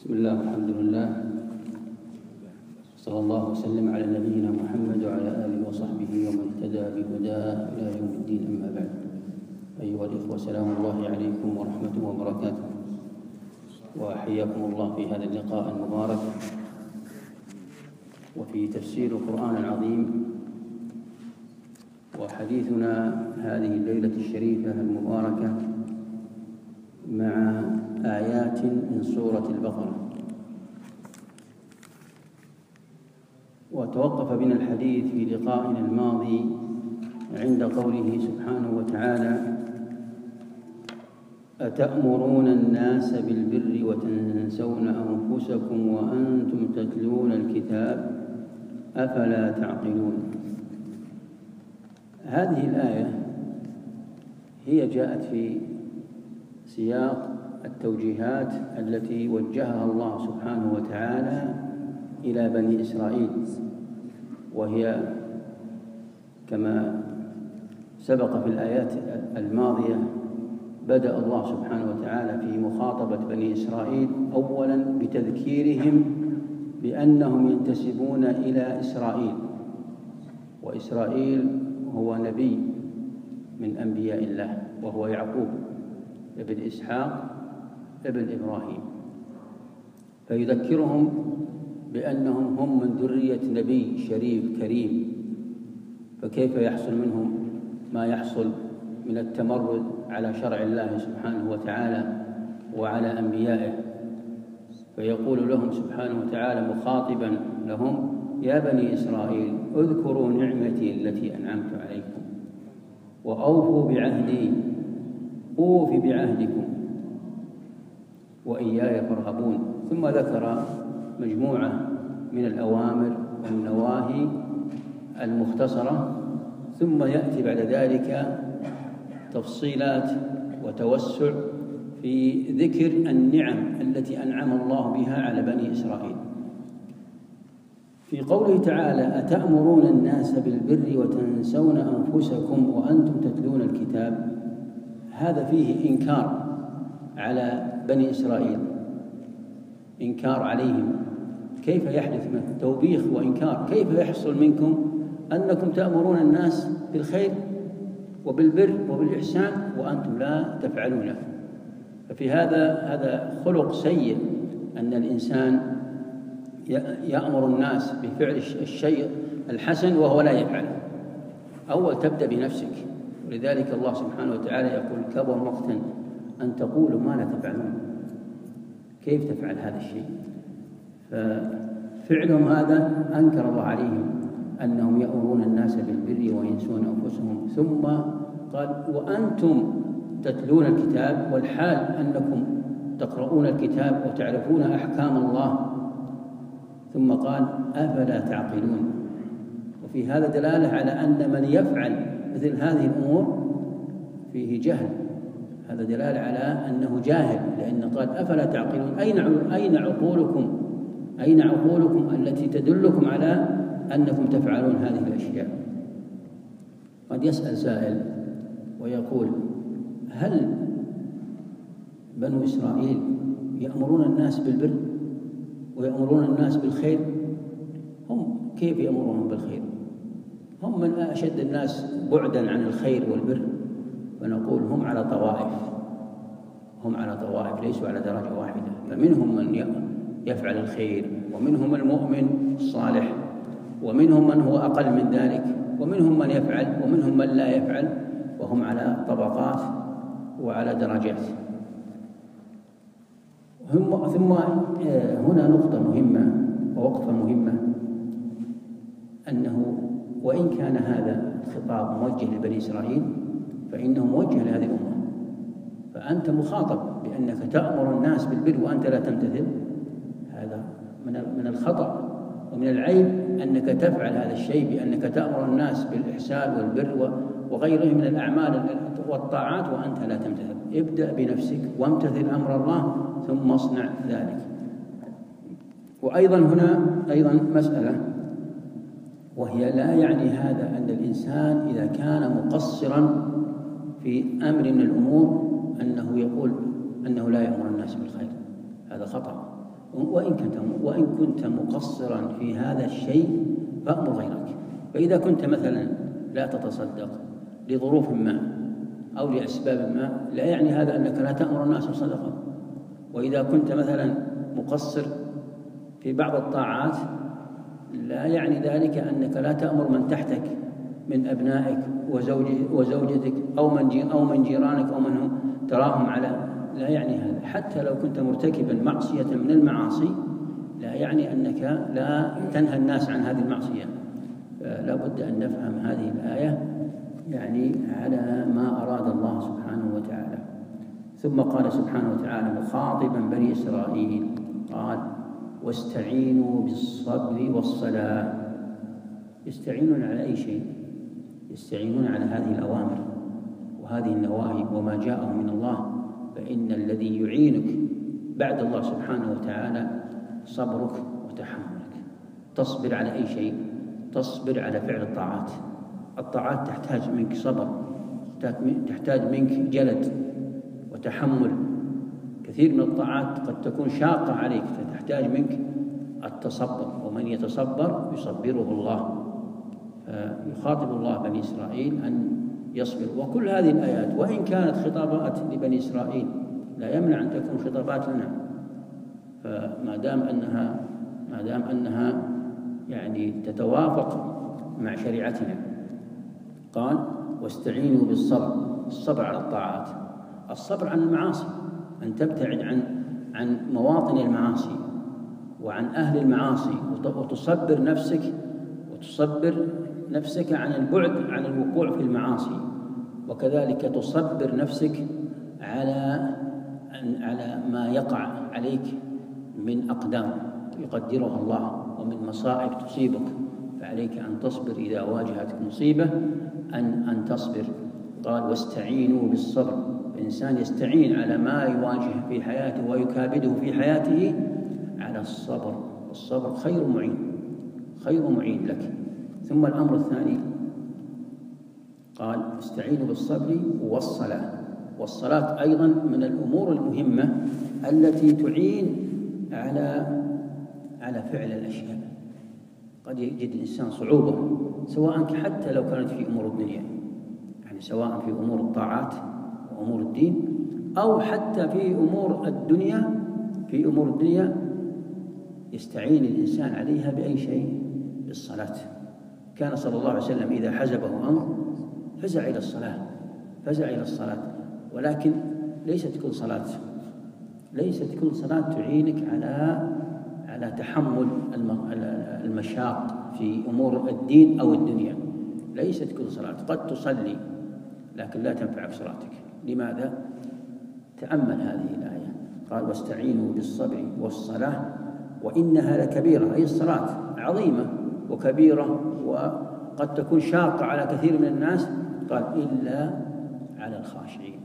بسم الله والحمد لله، صلى الله وسلم على نبينا محمد وعلى آله وصحبه ومن اهتدى بهداه إلى يوم الدين. أما بعد، أيها الإخوة، سلام الله عليكم ورحمته وبركاته، وحياكم الله في هذا اللقاء المبارك وفي تفسير القرآن العظيم. وحديثنا هذه الليلة الشريفة المباركة مع آيات من سورة البقرة. وتوقف بنا الحديث في لقائنا الماضي عند قوله سبحانه وتعالى: أتأمرون الناس بالبر وتنسون أنفسكم وأنتم تتلون الكتاب أفلا تعقلون. هذه الآية هي جاءت في سياق التوجيهات التي وجهها الله سبحانه وتعالى إلى بني إسرائيل، وهي كما سبق في الآيات الماضية بدأ الله سبحانه وتعالى في مخاطبة بني إسرائيل أولاً بتذكيرهم بأنهم ينتسبون إلى إسرائيل، وإسرائيل هو نبي من أنبياء الله، وهو يعقوب ابن إسحاق ابن إبراهيم، فيذكرهم بأنهم هم من ذرية نبي شريف كريم، فكيف يحصل منهم ما يحصل من التمرد على شرع الله سبحانه وتعالى وعلى أنبيائه. فيقول لهم سبحانه وتعالى مخاطبا لهم: يا بني إسرائيل، اذكروا نعمتي التي أنعمت عليكم وأوفوا بعهدي أوف بعهدكم وإياي فارهبون. ثم ذكر مجموعة من الأوامر والنواهي المختصرة، ثم يأتي بعد ذلك تفصيلات وتوسع في ذكر النعم التي أنعم الله بها على بني إسرائيل. في قوله تعالى: أتأمرون الناس بالبر وتنسون أنفسكم وأنتم تتلون الكتاب، هذا فيه إنكار على بني إسرائيل، إنكار عليهم. كيف يحدث منه توبيخ وإنكار؟ كيف يحصل منكم أنكم تأمرون الناس بالخير وبالبر وبالإحسان وأنتم لا تفعلونه؟ ففي هذا خلق سيء، أن الإنسان يأمر الناس بفعل الشيء الحسن وهو لا يفعله. أول تبدأ بنفسك، ولذلك الله سبحانه وتعالى يقول: كبر مقتا أن تقولوا ما لا تفعلون. كيف تفعل هذا الشيء؟ ففعلهم هذا أنكر الله عليهم أنهم يأمرون الناس بالبر وينسون أنفسهم. ثم قال: وأنتم تتلون الكتاب، والحال أنكم تقرؤون الكتاب وتعرفون أحكام الله. ثم قال: أفلا تعقلون. وفي هذا دلالة على أن من يفعل مثل هذه الأمور فيه جهل، هذا دلالة على أنه جاهل، لأن قال: أفلا تعقلون. أين عقولكم التي تدلكم على أنكم تفعلون هذه الأشياء؟ قد يسأل سائل ويقول: هل بنو إسرائيل يأمرون الناس بالبر ويأمرون الناس بالخير؟ هم كيف يأمرونهم بالخير؟ هم من أشد الناس بعداً عن الخير والبر. فنقول هم على طوائف، ليسوا على درجة واحدة. فمنهم من يفعل الخير، ومنهم المؤمن الصالح، ومنهم من هو أقل من ذلك، ومنهم من يفعل، ومنهم من لا يفعل، وهم على طبقات وعلى درجات. ثم هنا نقطة مهمة ووقفة مهمة، أنه وإن كان هذا الخطاب موجه لبني إسرائيل فإنه موجه لهذه الأمة. فأنت مخاطب بأنك تأمر الناس بالبر وأنت لا تمتثل. هذا من الخطأ ومن العيب أنك تفعل هذا الشيء، بأنك تأمر الناس بالإحسان والبر وغيره من الأعمال والطاعات وأنت لا تمتثل. ابدأ بنفسك وامتثل أمر الله ثم اصنع ذلك. وأيضا هنا مسألة، وهي لا يعني هذا أن الإنسان إذا كان مقصرا في أمر من الأمور أنه يقول أنه لا يأمر الناس بالخير. هذا خطأ. وإن كنت مقصرا في هذا الشيء فأمر غيرك. فإذا كنت مثلا لا تتصدق لظروف ما أو لأسباب ما، لا يعني هذا أنك لا تأمر الناس بالصدقة. وإذا كنت مثلا مقصر في بعض الطاعات، لا يعني ذلك أنك لا تأمر من تحتك من أبنائك وزوجتك أو من جيرانك أو من تراهم على، لا يعني هذا. حتى لو كنت مرتكبا معصية من المعاصي، لا يعني أنك لا تنهى الناس عن هذه المعصية. فلا بد أن نفهم هذه الآية يعني على ما أراد الله سبحانه وتعالى. ثم قال سبحانه وتعالى مخاطبا بني إسرائيل، قال واستعينوا بالصبر والصلاة. يستعينون على أي شيء؟ يستعينون على هذه الأوامر وهذه النواهي وما جاءه من الله. فإن الذي يعينك بعد الله سبحانه وتعالى صبرك وتحملك. تصبر على أي شيء؟ تصبر على فعل الطاعات. الطاعات تحتاج منك صبر، تحتاج منك جلد وتحمل. كثير من الطاعات قد تكون شاقة عليك فتحتاج منك التصبر، ومن يتصبر يصبره الله. فيخاطب الله بني إسرائيل أن يصبروا. وكل هذه الآيات وإن كانت خطابات لبني إسرائيل لا يمنع أن تكون خطابات لنا، فما دام أنها يعني تتوافق مع شريعتنا. قال واستعينوا بالصبر، الصبر على الطاعات، الصبر عن المعاصي، أن تبتعد عن مواطن المعاصي وعن أهل المعاصي، وتصبر نفسك عن البعد عن الوقوع في المعاصي. وكذلك تصبر نفسك على ما يقع عليك من أقدام يقدرها الله ومن مصائب تصيبك، فعليك أن تصبر إذا واجهتك مصيبة، أن تصبر. قال واستعينوا بالصبر. الإنسان يستعين على ما يواجه في حياته ويكابده في حياته على الصبر. الصبر خير معين لك. ثم الأمر الثاني قال استعينوا بالصبر والصلاة. والصلاة أيضا من الأمور المهمة التي تعين على فعل الأشياء. قد يجد الإنسان صعوبة سواء حتى لو كانت في أمور الدنيا، يعني سواء في أمور الطاعات وأمور الدين، أو حتى في أمور الدنيا يستعين الإنسان عليها بأي شيء؟ بالصلاة. كان صلى الله عليه وسلم إذا حزبه أمر فزع إلى الصلاة. ولكن ليست كل صلاة تعينك على تحمل المشاق في أمور الدين أو الدنيا. ليست كل صلاة. قد تصلي لكن لا تنفعك صلاتك. لماذا؟ تأمل هذه الآية. قال واستعينوا بالصبر والصلاة وإنها لكبيرة، أي الصلاة عظيمة وكبيرة وقد تكون شاقة على كثير من الناس. قال إلا على الخاشعين.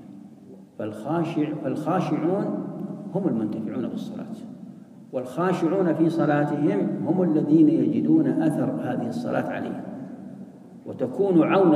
فالخاشعون هم المنتفعون بالصلاة، والخاشعون في صلاتهم هم الذين يجدون أثر هذه الصلاة عليهم، وتكون عونا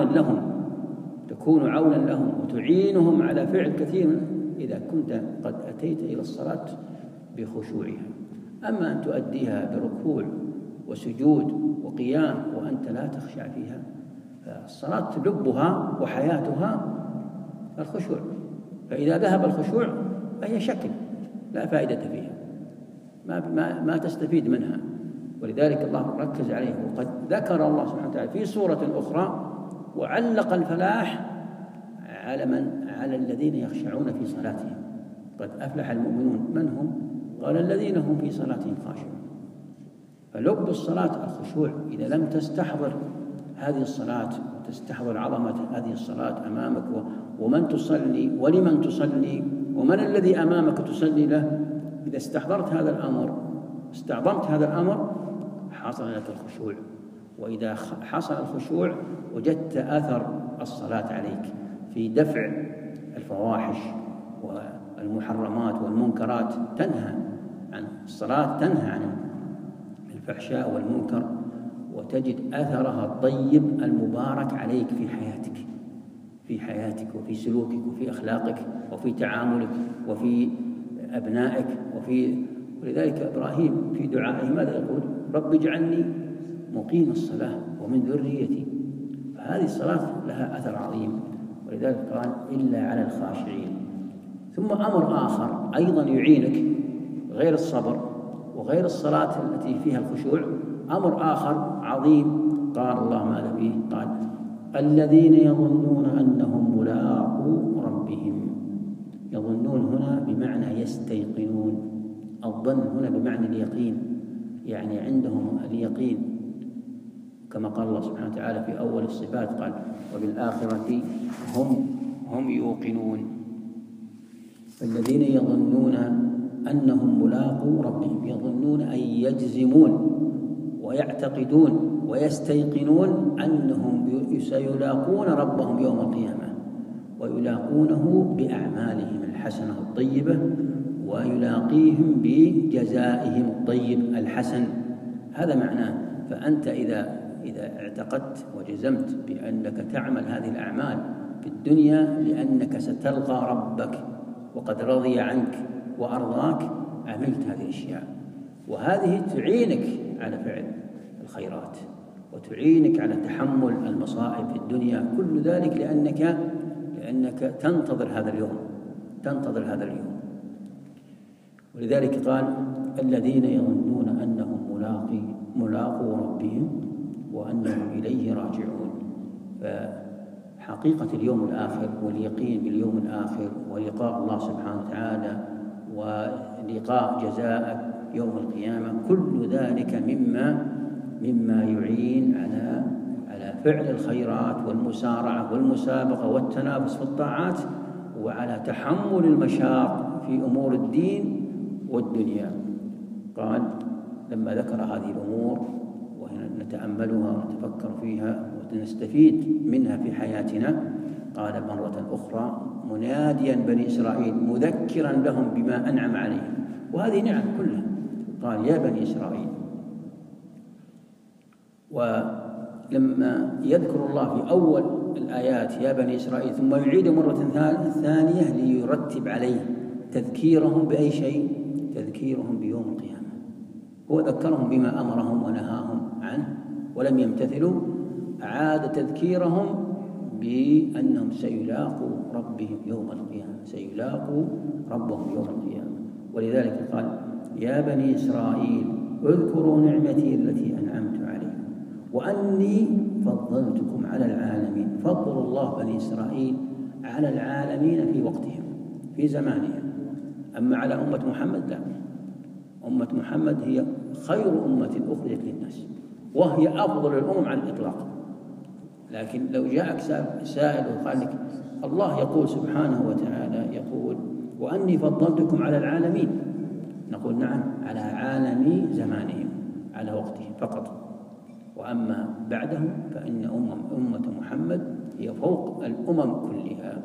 لهم وتعينهم على فعل كثير إذا كنت قد أتيت إلى الصلاة بخشوعها. أما أن تؤديها بركوع وسجود وقيام وأنت لا تخشع فيها، فالصلاة لبها وحياتها الخشوع. فإذا ذهب الخشوع فهي شكل لا فائدة فيها، ما تستفيد منها. ولذلك الله ركز عليه. وقد ذكر الله سبحانه وتعالى في سورة أخرى وعلق الفلاح على الذين يخشعون في صلاتهم. قد أفلح المؤمنون. من هم؟ قال الذين هم في صلاتهم خاشعون. فلب الصلاة الخشوع. إذا لم تستحضر هذه الصلاة وتستحضر عظمة هذه الصلاة أمامك ومن تصلي ولمن تصلي ومن الذي أمامك تصلي له، إذا استحضرت هذا الأمر استعظمت هذا الأمر حصل لك الخشوع. وإذا حصل الخشوع وجدت أثر الصلاة عليك في دفع الفواحش والمحرمات والمنكرات. الصلاة تنهى عن الفحشاء والمنكر، وتجد أثرها الطيب المبارك عليك في حياتك وفي سلوكك وفي أخلاقك وفي تعاملك وفي أبنائك وفي ولذلك إبراهيم في دعائه ماذا يقول؟ رب اجعلني مقيم الصلاة ومن ذريتي. فهذه الصلاة لها أثر عظيم، ولذلك قال إلا على الخاشعين. ثم أمر آخر أيضا يعينك غير الصبر وغير الصلاة التي فيها الخشوع، أمر آخر عظيم قال الله ماذا فيه؟ قال الذين يظنون أنهم ملاقو ربهم. يظنون هنا بمعنى يستيقنون، الظن هنا بمعنى اليقين، يعني عندهم اليقين، كما قال الله سبحانه وتعالى في أول الصفات قال وبالآخرة هم يوقنون. فالذين يظنون أنهم ملاقو ربهم، يظنون أي يجزمون ويعتقدون ويستيقنون أنهم سيلاقون ربهم يوم القيامة، ويلاقونه بأعمالهم الحسنة الطيبة، ويلاقيهم بجزائهم الطيب الحسن. هذا معناه. فأنت إذا اعتقدت وجزمت بأنك تعمل هذه الأعمال في الدنيا لأنك ستلقى ربك وقد رضي عنك وأرضاك، عملت هذه الأشياء، وهذه تعينك على فعل الخيرات وتعينك على تحمل المصائب في الدنيا، كل ذلك لأنك تنتظر هذا اليوم. ولذلك قال الذين يظنون أنهم ملاقو ربهم وأنهم إليه راجعون. فحقيقة اليوم الآخر واليقين باليوم الآخر ولقاء الله سبحانه وتعالى ولقاء جزاء يوم القيامة، كل ذلك مما يعين على فعل الخيرات والمسارعة والمسابقة والتنافس في الطاعات، وعلى تحمل المشاق في أمور الدين والدنيا. قال لما ذكر هذه الأمور ونتأملها ونتفكر فيها ونستفيد منها في حياتنا، قال مرة أخرى مناديا بني إسرائيل مذكرا لهم بما أنعم عليهم، وهذه نعم كلها. قال يا بني إسرائيل. ولما يذكر الله في أول الآيات يا بني إسرائيل ثم يعيد مرة ثانية ليرتب عليه تذكيرهم بأي شيء؟ تذكيرهم بيوم القيامة. هو ذكرهم بما أمرهم ونهاهم عنه ولم يمتثلوا، عاد تذكيرهم بأنهم سيلاقوا ربهم يوم القيامة. ولذلك قال يا بني إسرائيل اذكروا نعمتي التي أنعمت عليكم وأني فضلتكم على العالمين. فضل الله بني إسرائيل على العالمين في وقتهم في زمانهم، أما على أمة محمد لا. أمة محمد هي خير أمة أخرجت للناس، وهي أفضل الأمم على الإطلاق. لكن لو جاءك سائل وقال لك الله يقول سبحانه وتعالى يقول وأني فضلتكم على العالمين، نقول نعم على عالم زمانهم على وقتهم فقط، وأما بعدهم فإن أمة محمد هي فوق الأمم كلها.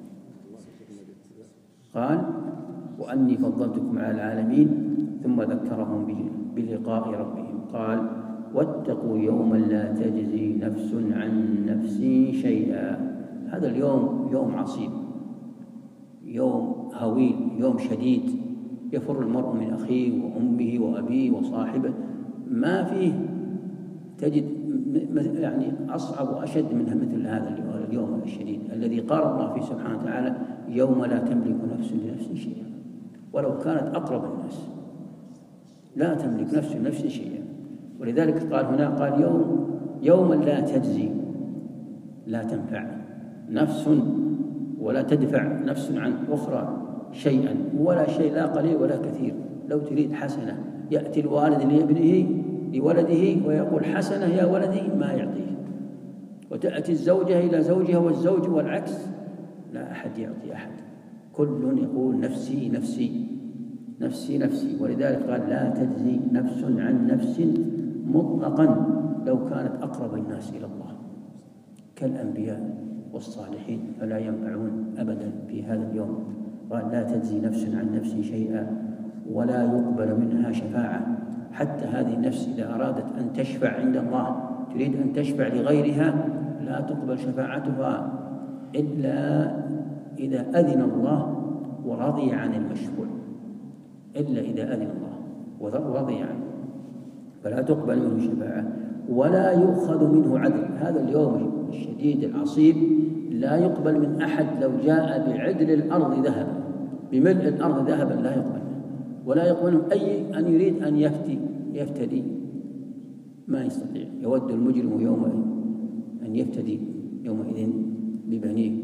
قال وأني فضلتكم على العالمين، ثم ذكرهم بلقاء ربهم. قال واتقوا يوما لا تجزي نفس عن نفس شيئا. هذا اليوم يوم عصيب، يوم هويل، يوم شديد، يفر المرء من أخيه وأمه وأبيه وصاحبه، ما فيه تجد يعني أصعب وأشد من مثل هذا اليوم الشديد الذي قال الله فيه سبحانه وتعالى يوم لا تملك نفس لنفس شيئا ولو كانت أقرب الناس، لا تملك نفس لنفس شيئا. ولذلك قال هنا قال يوما لا تجزي، لا تنفع نفس ولا تدفع نفس عن أخرى شيئا، ولا شيء لا قليل ولا كثير. لو تريد حسنة يأتي الوالد لولده ويقول حسنة يا ولدي ما يعطيه، وتأتي الزوجة إلى زوجها والزوج والعكس، لا أحد يعطي أحد، كل يقول نفسي نفسي نفسي نفسي. ولذلك قال لا تجزي نفس عن نفس مطلقا لو كانت أقرب الناس إلى الله كالأنبياء والصالحين، فلا ينفعون أبدا في هذا اليوم. قال لا تجزي نفس عن نفس شيئا ولا يقبل منها شفاعة. حتى هذه النفس إذا أرادت أن تشفع عند الله، تريد أن تشفع لغيرها، لا تقبل شفاعتها إلا إذا أذن الله ورضي عن المشفوع، إلا إذا أذن الله. ورضي عنه، فلا تقبل منه شفاعة ولا يؤخذ منه عدل. هذا اليوم الشديد العصيب لا يقبل من أحد لو جاء بعدل الأرض ذهبا، بملء الأرض ذهبا لا يقبل، ولا يقبل من أي أن يريد أن يفتدي ما يستطيع. يود المجرم يومئذ أن يفتدي يومئذ ببنيه،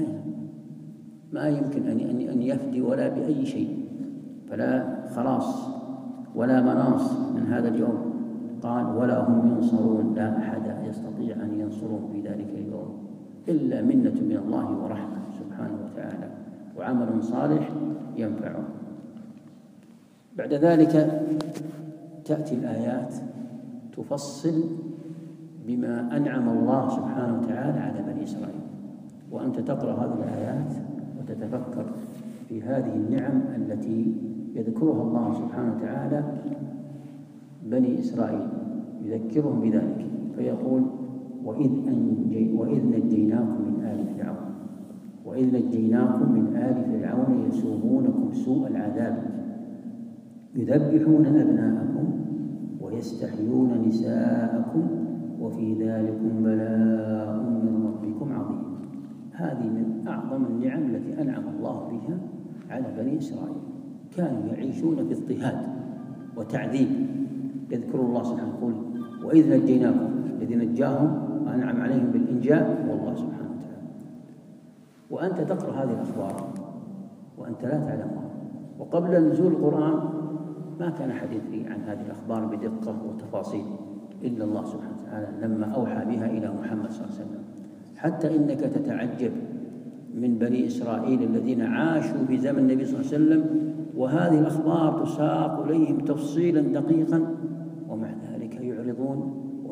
ما يمكن أن يفدي ولا بأي شيء، فلا خلاص ولا مناص من هذا اليوم. قال ولا هم ينصرون، لا أحد يستطيع أن ينصرهم في ذلك اليوم إلا منة من الله ورحمة سبحانه وتعالى وعمل صالح ينفعه. بعد ذلك تأتي الآيات تفصل بما أنعم الله سبحانه وتعالى على بني إسرائيل، وأنت تقرأ هذه الآيات وتتفكر في هذه النعم التي يذكرها الله سبحانه وتعالى بني إسرائيل، يذكرهم بذلك فيقول وإذ نجيناكم من آل فرعون، وإذ نجيناكم من آل فرعون يسومونكم سوء العذاب يذبحون أبناءكم ويستحيون نساءكم وفي ذلكم بلاء من ربكم عظيم. هذه من أعظم النعم التي أنعم الله بها على بني إسرائيل. كانوا يعيشون في اضطهاد وتعذيب، يذكر الله سبحانه يقول وإذ نجيناكم، الذي نجاهم وأنعم عليهم بالإنجاء هو الله سبحانه وتعالى. وأنت تقرأ هذه الأخبار وأنت لا تعلمها، وقبل نزول القرآن ما كان أحد يدري عن هذه الأخبار بدقة وتفاصيل إلا الله سبحانه وتعالى لما أوحى بها إلى محمد صلى الله عليه وسلم. حتى إنك تتعجب من بني إسرائيل الذين عاشوا في زمن النبي صلى الله عليه وسلم وهذه الأخبار تساق إليهم تفصيلا دقيقا، ومع ذلك يعرضون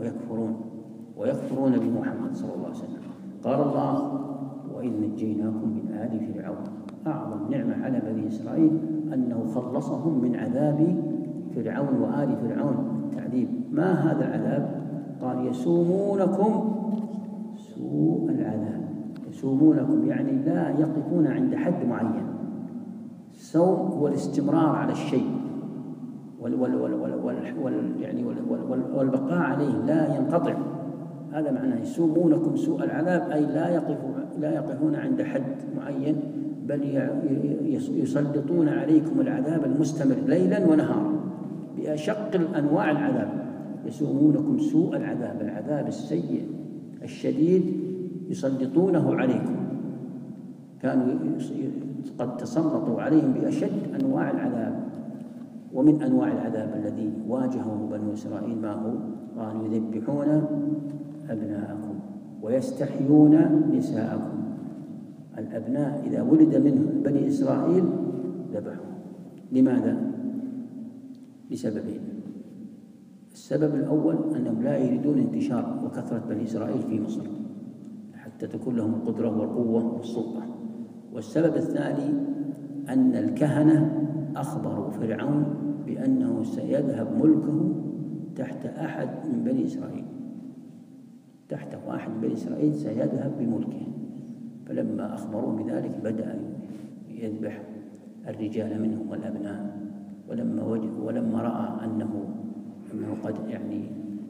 ويكفرون بمحمد صلى الله عليه وسلم. قال الله وإذ نجيناكم من آل فرعون، أعظم نعمة على بني إسرائيل أنه خلصهم من عذاب فرعون وآل فرعون التعذيب. ما هذا العذاب؟ قال يسومونكم سوء العذاب. يسومونكم يعني لا يقفون عند حد معين. السوم هو الاستمرار على الشيء والبقاء عليه لا ينقطع، هذا معناه يسومونكم سوء العذاب، أي لا يقفون عند حد معين، بل يسلطون عليكم العذاب المستمر ليلا ونهارا بأشق أنواع العذاب. يسومونكم سوء العذاب، العذاب السيء الشديد يسلطونه عليكم. كانوا قد تسلطوا عليهم بأشد أنواع العذاب. ومن أنواع العذاب الذي واجهه بنو إسرائيل ما هو؟ قالوا يذبحون أبناءكم ويستحيون نساءكم. الأبناء إذا ولد منه بني إسرائيل ذبحوا. لماذا؟ لسببين. السبب الأول أنهم لا يريدون انتشار وكثرة بني إسرائيل في مصر حتى تكون لهم القدرة والقوة والسلطة. والسبب الثاني أن الكهنة أخبروا فرعون بأنه سيذهب ملكه تحت أحد من بني إسرائيل، تحت واحد من بني إسرائيل سيذهب بملكه. فلما أخبروا بذلك بدأ يذبح الرجال منهم والأبناء. ولما رأى أنه قد يعني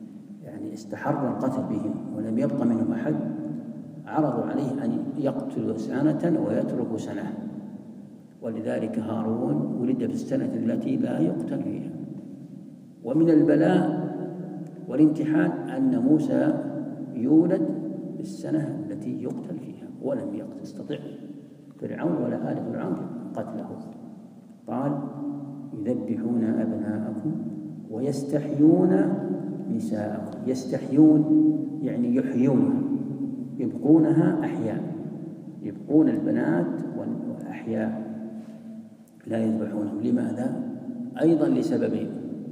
استحر القتل بهم ولم يبق منهم أحد، عرضوا عليه أن يقتل سنة ويترك سنة. ولذلك هارون ولد في السنة التي لا يقتل فيها. ومن البلاء والامتحان أن موسى يولد في السنة التي يقتل فيها، ولم يستطع فرعون ولا آل فرعون قتله. قال يذبحون أبناءكم ويستحيون نساءكم. يستحيون يعني يحيونها، يبقونها أحياء، يبقون البنات والأحياء لا يذبحونهم. لماذا؟ أيضا لسببين.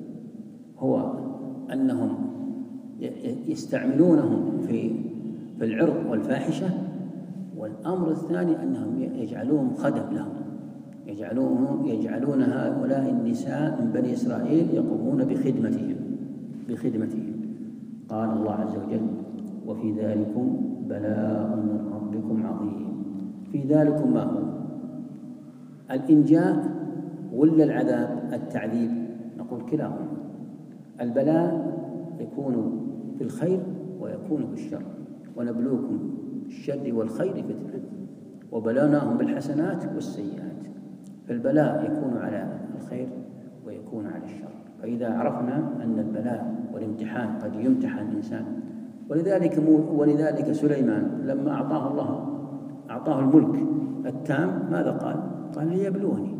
هو أنهم يستعملونهم في العرض والفاحشة، والأمر الثاني أنهم يجعلوهم خدم لهم، يجعلون هؤلاء النساء من بني إسرائيل يقومون بخدمتهم. قال الله عز وجل وفي ذلكم بلاء من ربكم عظيم. في ذلكم ما هو؟ الإنجاء ولا العذاب التعذيب؟ نقول كلاهما. البلاء يكون في الخير ويكون في الشر، ونبلوكم بالشر والخير فتنة وبلوناهم بالحسنات والسيئات. فالبلاء يكون على الخير ويكون على الشر. فإذا عرفنا أن البلاء والامتحان قد يمتحن الإنسان، ولذلك سليمان لما أعطاه الملك التام ماذا قال؟ قال ليبلوني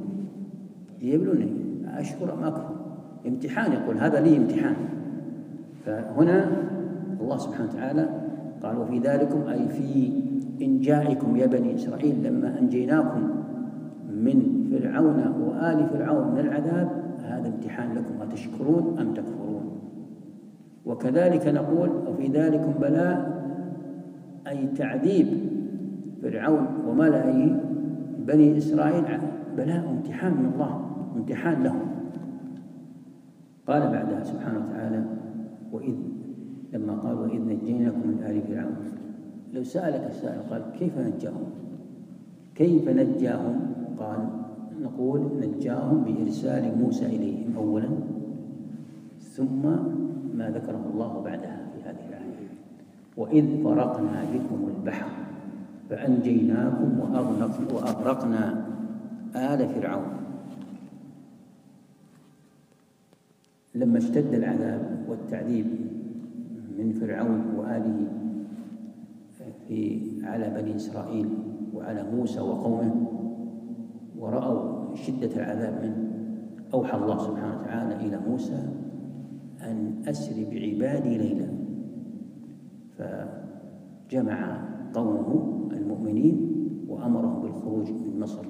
أشكر أم أكفر. امتحان، يقول هذا لي امتحان. فهنا الله سبحانه وتعالى قال وفي ذلكم أي في إنجائكم يا بني إسرائيل لما أنجيناكم من فرعون وآل فرعون من العذاب، هذا امتحان لكم أتشكرون أم تكفرون. وكذلك نقول وفي ذلكم بلاء أي تعذيب فرعون وملئه بني إسرائيل، بلاء امتحان من الله، امتحان لهم. قال بعدها سبحانه وتعالى لما قال وإذ نجيناكم من آل فرعون. لو سألك السائل قال كيف نجاهم؟ قال نقول نجاهم بإرسال موسى إليهم أولا، ثم ما ذكره الله بعدها في هذه الآية وإذ فرقنا بكم البحر فأنجيناكم وأغرقنا آل فرعون. لما اشتد العذاب والتعذيب من فرعون وآله على بني إسرائيل وعلى موسى وقومه، ورأوا شدة العذاب منه، أوحى الله سبحانه وتعالى إلى موسى أن أسر بعبادي ليلا، فجمع قومه المؤمنين وأمرهم بالخروج من مصر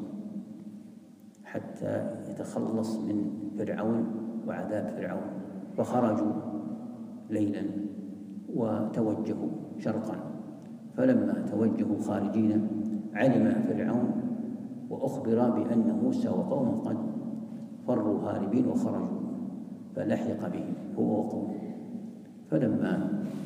حتى يتخلص من فرعون وعذاب فرعون. فخرجوا ليلا وتوجهوا شرقا، فلما توجهوا خارجين علم فرعون وأخبر بأن موسى وقومه قد فروا هاربين وخرجوا، فلحق بهم هو وقومه. فلما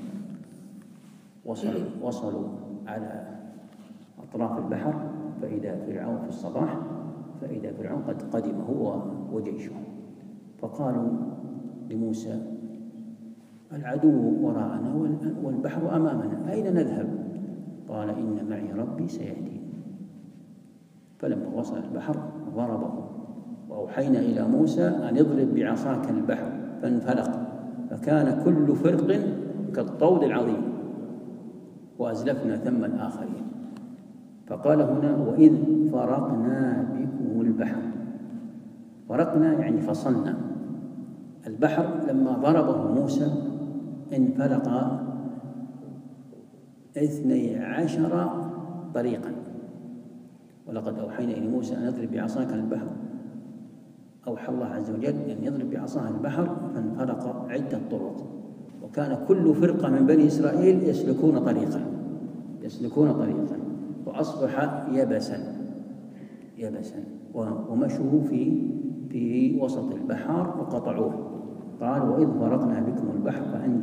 وصلوا على أطراف البحر فإذا فرعون في الصباح، فإذا فرعون قد قدم هو وجيشه، فقالوا لموسى العدو وراءنا والبحر أمامنا، أين نذهب؟ قال إن معي ربي سيهدين. فلما وصل البحر ضربه، وأوحينا إلى موسى أن اضرب بعصاك البحر فانفلق فكان كل فرق كالطود العظيم وأزلفنا ثم الآخرين. فقال هنا وإذ فرقنا بكم البحر. فرقنا يعني فصلنا البحر. لما ضربه موسى انفلق 12 طريقا. ولقد أوحينا إلى موسى أن اضرب بعصاك البحر، أوحى الله عز وجل أن يضرب بعصاه البحر فانفلق عدة طرق، وكان كل فرقة من بني إسرائيل يسلكون طريقا وأصبح يبسا ومشوا في وسط البحر وقطعوه. قال وإذ فرقنا بكم البحر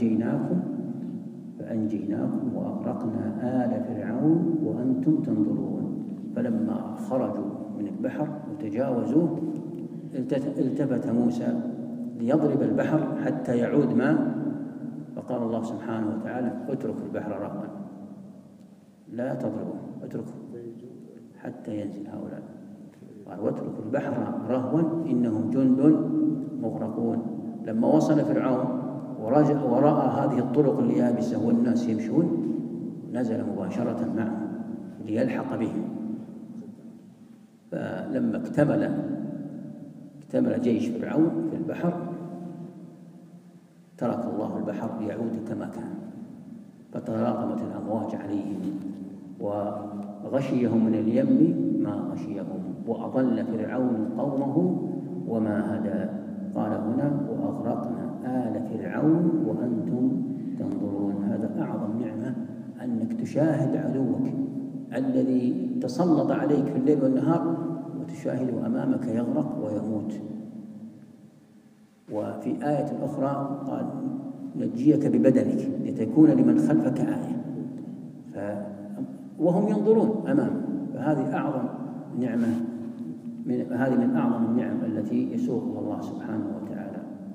فأنجيناكم وأغرقنا آل فرعون وأنتم تنظرون. فلما خرجوا من البحر وتجاوزوه التفت موسى ليضرب البحر حتى يعود ماء، فقال الله سبحانه وتعالى اترك البحر رهوا، لا تضربه، اتركه حتى ينزل هؤلاء. قال واترك البحر رهوا إنهم جند مغرقون. لما وصل فرعون ورأى هذه الطرق اليابسة والناس يمشون نزل مباشرة معهم ليلحق بهم. فلما اكتمل جيش فرعون في البحر ترك الله البحر ليعود كما كان، فتراكمت الأمواج عليهم وغشيهم من اليم ما غشيهم وأضل فرعون قومه وما هدى. قال هنا وأغرقنا آل فرعون وأنتم تنظرون. هذا أعظم نعمة، أنك تشاهد عدوك الذي تسلط عليك في الليل والنهار وتشاهده أمامك يغرق ويموت. وفي آية أخرى قال نجيك ببدنك لتكون لمن خلفك آية، وهم ينظرون أمامه. فهذه أعظم نعمة، هذه من أعظم النعم التي يسوقها الله سبحانه وتعالى.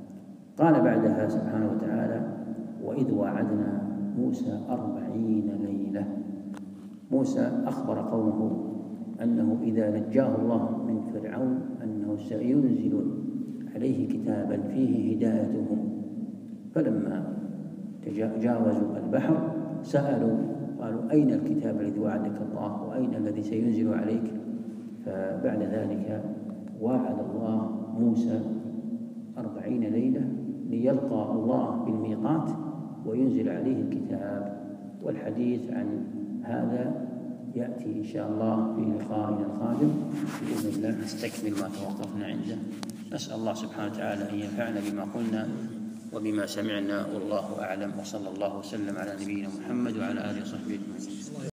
قال بعدها سبحانه وتعالى: وإذ واعدنا موسى 40 ليلة. موسى أخبر قومه أنه إذا نجاه الله من فرعون أنه سينزل عليه كتابا فيه هدايتهم. فلما جاوزوا البحر سألوا قالوا: أين الكتاب الذي وعدك الله وأين الذي سينزل عليك؟ فبعد ذلك وعد الله موسى 40 ليلة ليلقى الله بالميقات وينزل عليه الكتاب. والحديث عن هذا يأتي إن شاء الله في لقائنا القادم بإذن الله، نستكمل ما توقفنا عنده. نسأل الله سبحانه وتعالى أن ينفعنا بما قلنا وبما سمعنا، والله أعلم، وصلى الله وسلم على نبينا محمد وعلى آله وصحبه أجمعين.